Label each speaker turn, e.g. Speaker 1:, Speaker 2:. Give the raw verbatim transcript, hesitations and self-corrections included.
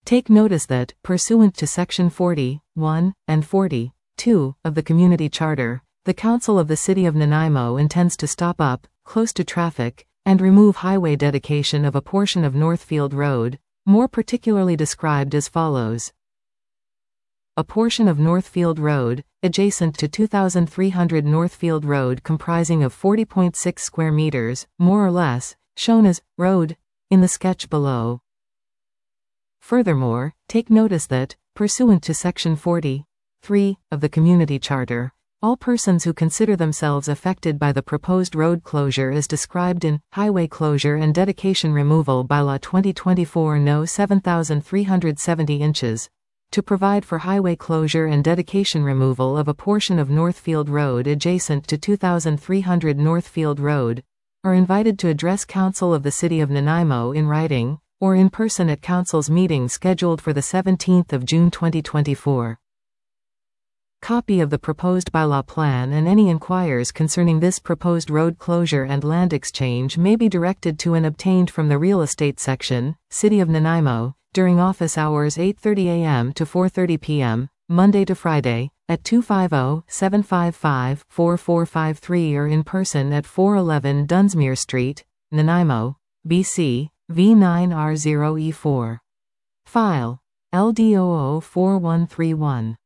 Speaker 1: Take notice that, pursuant to Section forty, one, and forty, two, of the Community Charter, the Council of the City of Nanaimo intends to stop up, close to traffic, and remove highway dedication of a portion of Northfield Road, more particularly described as follows. A portion of Northfield Road, adjacent to two thousand three hundred Northfield Road comprising of forty point six square meters, more or less, shown as road in the sketch below. Furthermore, take notice that, pursuant to Section forty, three, of the Community Charter, all persons who consider themselves affected by the proposed road closure as described in Highway Closure and Dedication Removal Bylaw twenty twenty-four No seven thousand three hundred seventy inches, to provide for highway closure and dedication removal of a portion of Northfield Road adjacent to two thousand three hundred Northfield Road, are invited to address Council of the City of Nanaimo in writing, or in person at Council's meeting scheduled for the seventeenth of June twenty twenty-four. Copy of the proposed bylaw plan and any inquiries concerning this proposed road closure and land exchange may be directed to and obtained from the Real Estate Section, City of Nanaimo, during office hours eight thirty a m to four thirty p m, Monday to Friday, at two five zero, seven five five, four four five three or in person at four eleven Dunsmuir Street, Nanaimo, B C, V nine R zero E four. File L D O O four one three one.